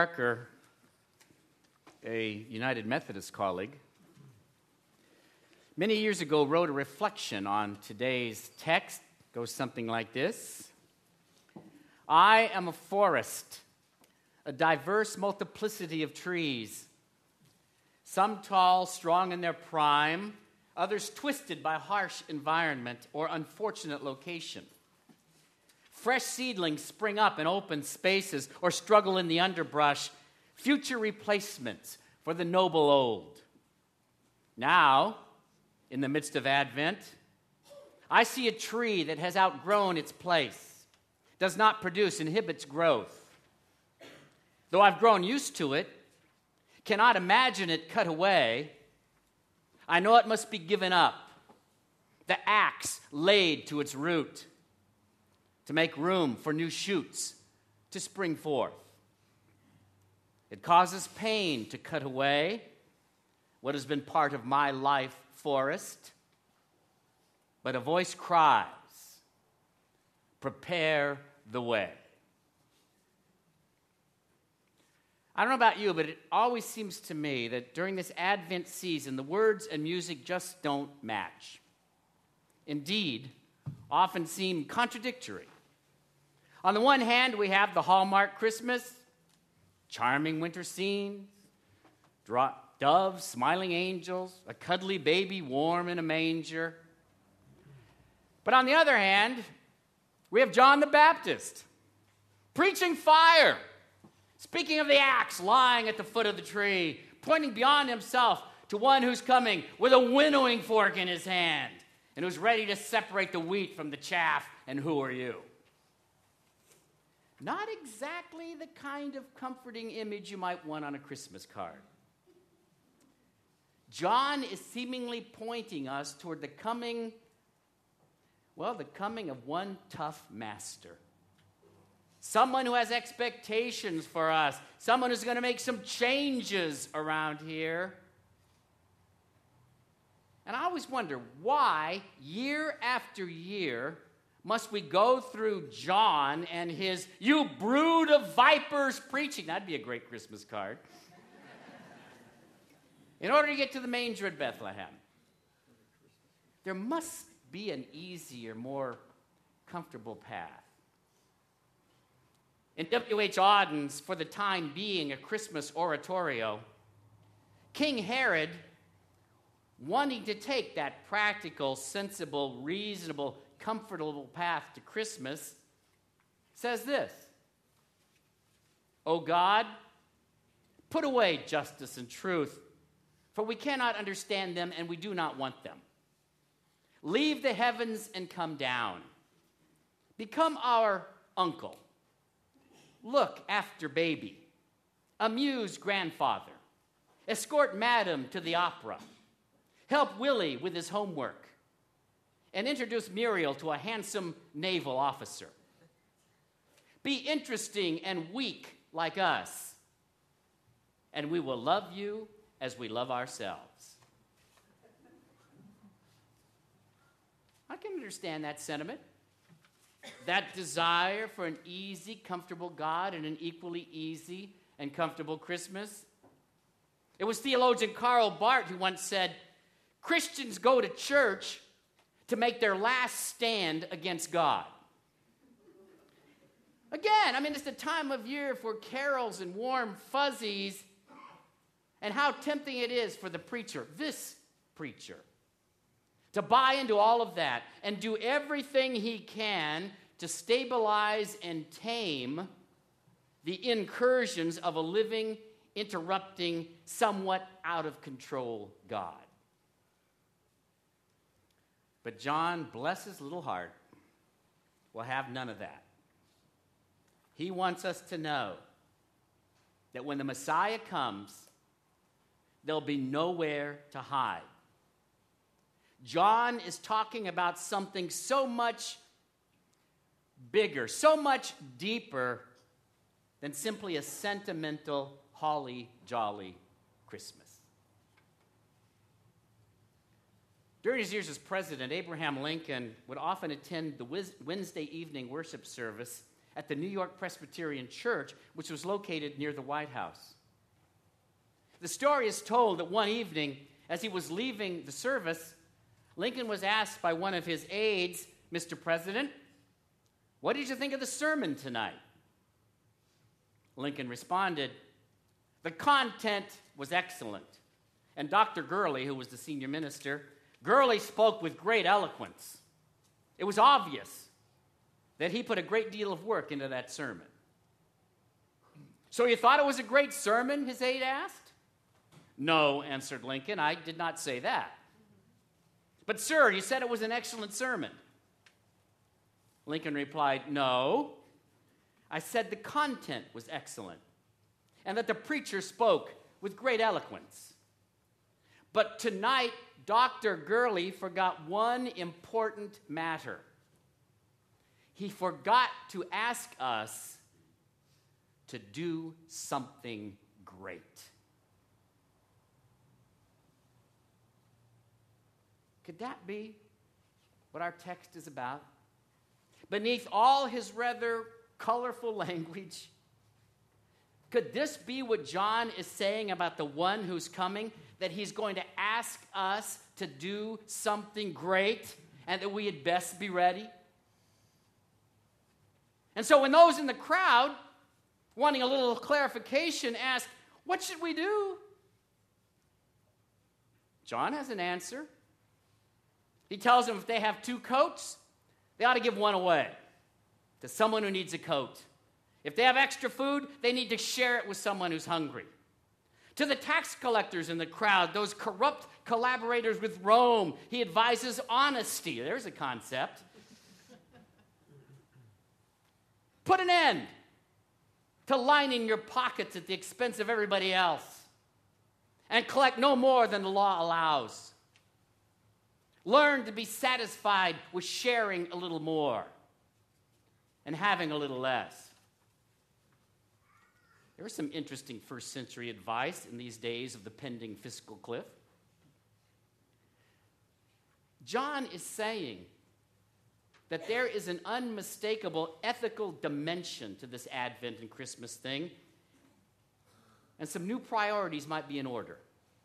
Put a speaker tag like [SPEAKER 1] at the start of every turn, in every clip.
[SPEAKER 1] Parker, a United Methodist colleague, many years ago wrote a reflection on today's text. It goes something like this. I am a forest, a diverse multiplicity of trees, some tall, strong in their prime, others twisted by harsh environment or unfortunate location. Fresh seedlings spring up in open spaces or struggle in the underbrush, future replacements for the noble old. Now, in the midst of Advent, I see a tree that has outgrown its place, does not produce, inhibits growth. Though I've grown used to it, cannot imagine it cut away, I know it must be given up, the axe laid to its root, to make room for new shoots to spring forth. It causes pain to cut away what has been part of my life forest, but a voice cries, prepare the way. I don't know about you, but it always seems to me that during this Advent season, the words and music just don't match. Indeed, often seem contradictory. On the one hand, we have the Hallmark Christmas, charming winter scenes, doves, smiling angels, a cuddly baby warm in a manger. But on the other hand, we have John the Baptist preaching fire, speaking of the axe lying at the foot of the tree, pointing beyond himself to one who's coming with a winnowing fork in his hand and who's ready to separate the wheat from the chaff. And who are you? Not exactly the kind of comforting image you might want on a Christmas card. John is seemingly pointing us toward the coming of one tough master. Someone who has expectations for us. Someone who's going to make some changes around here. And I always wonder why, year after year, must we go through John and his "you brood of vipers" preaching? That'd be a great Christmas card. In order to get to the manger at Bethlehem. There must be an easier, more comfortable path. In W.H. Auden's For the Time Being, a Christmas Oratorio, King Herod, wanting to take that practical, sensible, reasonable, comfortable path to Christmas, says this: O God, put away justice and truth, for we cannot understand them and we do not want them. Leave the heavens and come down. Become our uncle. Look after baby. Amuse grandfather. Escort madam to the opera. Help Willie with his homework. And introduce Muriel to a handsome naval officer. Be interesting and weak like us, and we will love you as we love ourselves. I can understand that sentiment, that desire for an easy, comfortable God and an equally easy and comfortable Christmas. It was theologian Karl Barth who once said, Christians go to church to make their last stand against God. Again, it's the time of year for carols and warm fuzzies, and how tempting it is for the preacher, this preacher, to buy into all of that and do everything he can to stabilize and tame the incursions of a living, interrupting, somewhat out of control God. But John, bless his little heart, will have none of that. He wants us to know that when the Messiah comes, there'll be nowhere to hide. John is talking about something so much bigger, so much deeper than simply a sentimental, holly jolly Christmas. During his years as president, Abraham Lincoln would often attend the Wednesday evening worship service at the New York Presbyterian Church, which was located near the White House. The story is told that one evening, as he was leaving the service, Lincoln was asked by one of his aides, "Mr. President, what did you think of the sermon tonight?" Lincoln responded, "The content was excellent." And Dr. Gurley, who was the senior minister, Gurley spoke with great eloquence. It was obvious that he put a great deal of work into that sermon. "So you thought it was a great sermon?" his aide asked. "No," answered Lincoln, "I did not say that." "But, sir, you said it was an excellent sermon." Lincoln replied, "No, I said the content was excellent and that the preacher spoke with great eloquence. But tonight, Dr. Gurley forgot one important matter. He forgot to ask us to do something great." Could that be what our text is about? Beneath all his rather colorful language, could this be what John is saying about the one who's coming? That he's going to ask us to do something great and that we had best be ready? And so when those in the crowd, wanting a little clarification, ask, "What should we do?" John has an answer. He tells them if they have 2 coats, they ought to give one away to someone who needs a coat. If they have extra food, they need to share it with someone who's hungry. To the tax collectors in the crowd, those corrupt collaborators with Rome, he advises honesty. There's a concept. Put an end to lining your pockets at the expense of everybody else and collect no more than the law allows. Learn to be satisfied with sharing a little more and having a little less. There was some interesting first century advice in these days of the pending fiscal cliff. John is saying that there is an unmistakable ethical dimension to this Advent and Christmas thing, and some new priorities might be in order.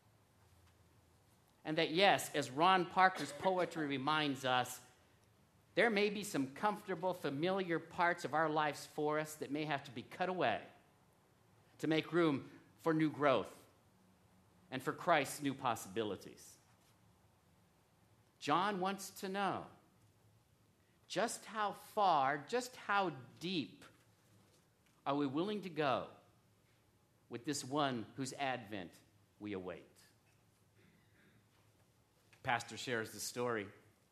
[SPEAKER 1] And that, yes, as Ron Parker's poetry reminds us, there may be some comfortable, familiar parts of our life's forest that may have to be cut away to make room for new growth and for Christ's new possibilities. John wants to know just how far, just how deep are we willing to go with this one whose advent we await. Pastor shares the story.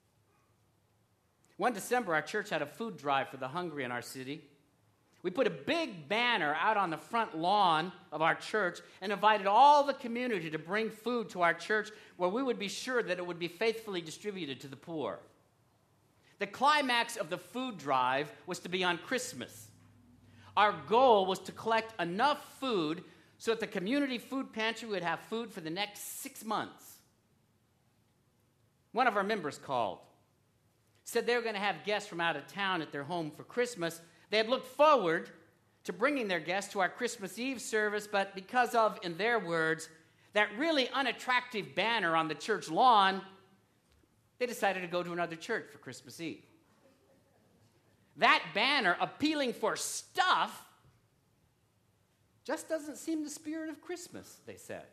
[SPEAKER 1] One December, our church had a food drive for the hungry in our city. We put a big banner out on the front lawn of our church and invited all the community to bring food to our church where we would be sure that it would be faithfully distributed to the poor. The climax of the food drive was to be on Christmas. Our goal was to collect enough food so that the community food pantry would have food for the next 6 months. One of our members called, said they were going to have guests from out of town at their home for Christmas. They had looked forward to bringing their guests to our Christmas Eve service, but because of, in their words, that really unattractive banner on the church lawn, they decided to go to another church for Christmas Eve. That banner appealing for stuff just doesn't seem the spirit of Christmas, they said.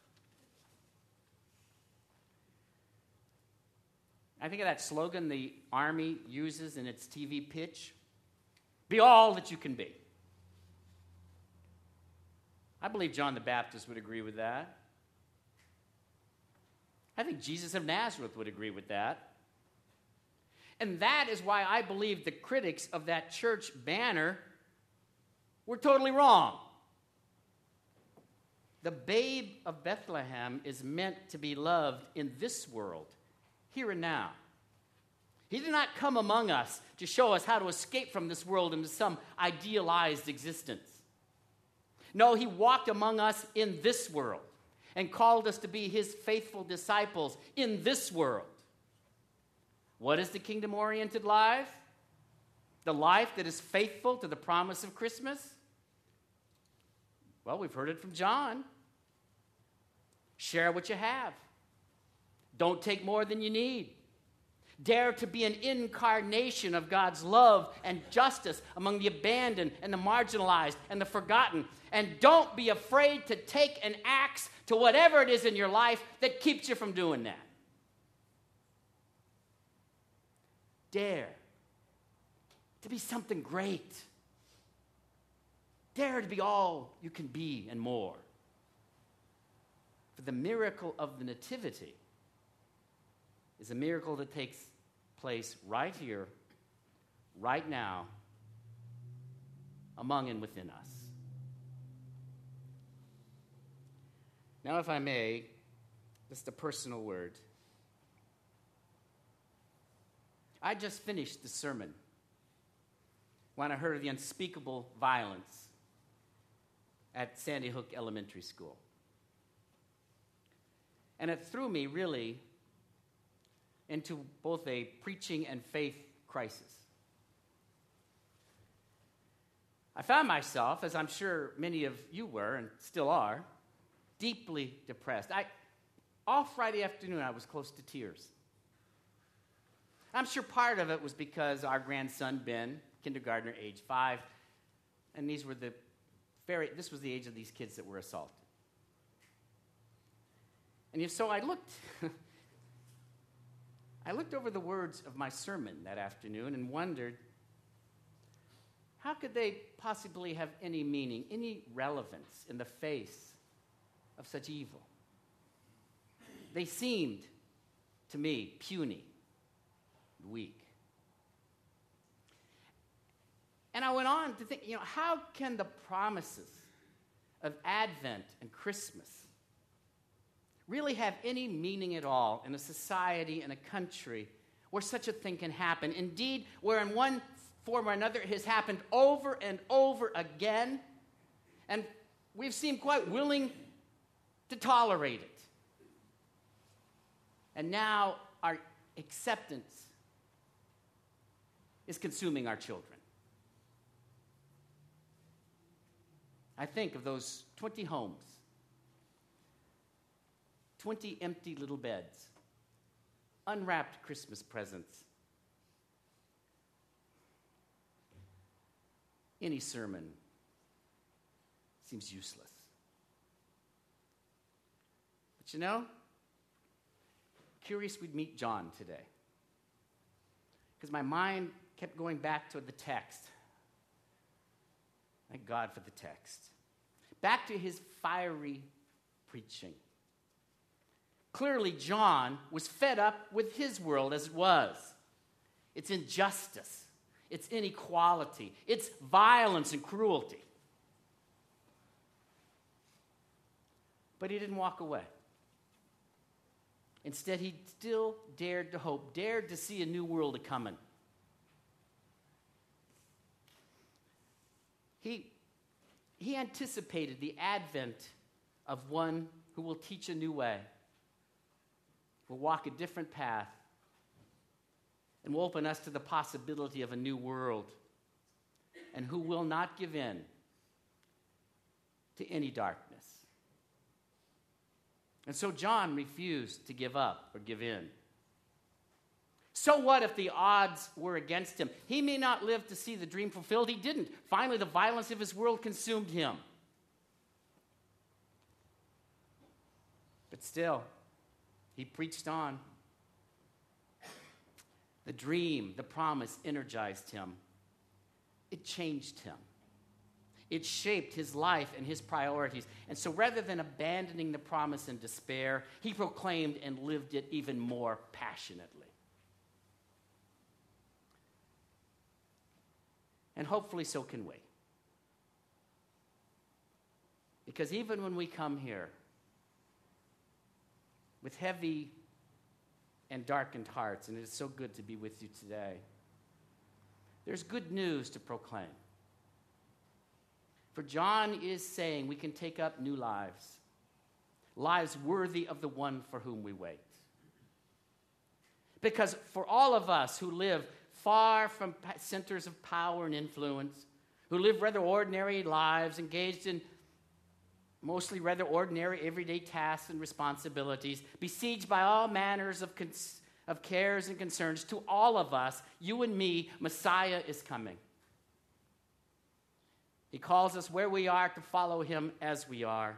[SPEAKER 1] I think of that slogan the Army uses in its TV pitch. Be all that you can be. I believe John the Baptist would agree with that. I think Jesus of Nazareth would agree with that. And that is why I believe the critics of that church banner were totally wrong. The babe of Bethlehem is meant to be loved in this world, here and now. He did not come among us to show us how to escape from this world into some idealized existence. No, he walked among us in this world and called us to be his faithful disciples in this world. What is the kingdom-oriented life? The life that is faithful to the promise of Christmas? Well, we've heard it from John. Share what you have. Don't take more than you need. Dare to be an incarnation of God's love and justice among the abandoned and the marginalized and the forgotten. And don't be afraid to take an axe to whatever it is in your life that keeps you from doing that. Dare to be something great. Dare to be all you can be and more. For the miracle of the Nativity is a miracle that takes place right here, right now, among and within us. Now, if I may, just a personal word. I just finished the sermon when I heard of the unspeakable violence at Sandy Hook Elementary School. And it threw me, really, into both a preaching and faith crisis. I found myself, as I'm sure many of you were and still are, deeply depressed. All Friday afternoon, I was close to tears. I'm sure part of it was because our grandson, Ben, kindergartner, age 5, and this was the age of these kids that were assaulted. And so I looked over the words of my sermon that afternoon and wondered, how could they possibly have any meaning, any relevance in the face of such evil? They seemed, to me, puny, weak. And I went on to think, how can the promises of Advent and Christmas really have any meaning at all in a society, in a country where such a thing can happen? Indeed, where in one form or another it has happened over and over again, and we've seemed quite willing to tolerate it. And now our acceptance is consuming our children. I think of those 20 homes, 20 empty little beds, unwrapped Christmas presents. Any sermon seems useless. But curious we'd meet John today, because my mind kept going back to the text. Thank God for the text. Back to his fiery preaching. Clearly, John was fed up with his world as it was. Its injustice, its inequality, its violence and cruelty. But he didn't walk away. Instead, he still dared to hope, dared to see a new world a-coming. He anticipated the advent of one who will teach a new way, will walk a different path, and will open us to the possibility of a new world, and who will not give in to any darkness. And so John refused to give up or give in. So what if the odds were against him? He may not live to see the dream fulfilled. He didn't. Finally, the violence of his world consumed him. But still, he preached on. The dream, the promise energized him. It changed him. It shaped his life and his priorities. And so rather than abandoning the promise in despair, he proclaimed and lived it even more passionately. And hopefully so can we. Because even when we come here with heavy and darkened hearts, and it is so good to be with you today, there's good news to proclaim. For John is saying we can take up new lives, lives worthy of the one for whom we wait. Because for all of us who live far from centers of power and influence, who live rather ordinary lives, engaged in mostly rather ordinary everyday tasks and responsibilities, besieged by all manners of cares and concerns. To all of us, you and me, Messiah is coming. He calls us where we are to follow him as we are,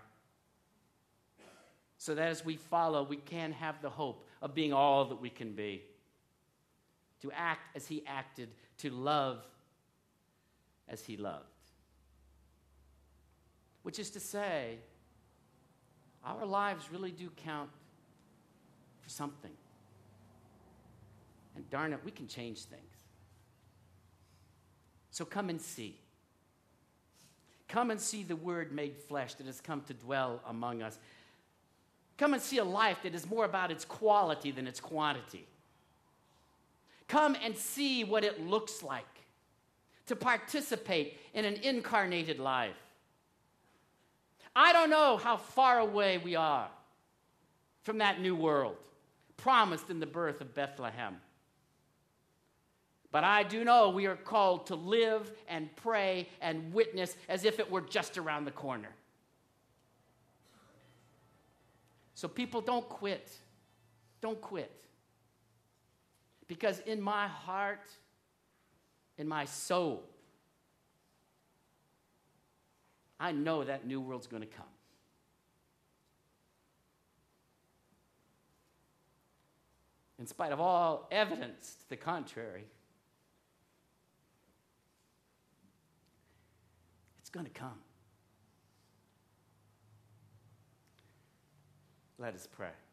[SPEAKER 1] so that as we follow, we can have the hope of being all that we can be, to act as he acted, to love as he loved. Which is to say, our lives really do count for something. And darn it, we can change things. So come and see. Come and see the Word made flesh that has come to dwell among us. Come and see a life that is more about its quality than its quantity. Come and see what it looks like to participate in an incarnated life. I don't know how far away we are from that new world promised in the birth of Bethlehem. But I do know we are called to live and pray and witness as if it were just around the corner. So people, don't quit. Don't quit. Because in my heart, in my soul, I know that new world's going to come. In spite of all evidence to the contrary, it's going to come. Let us pray.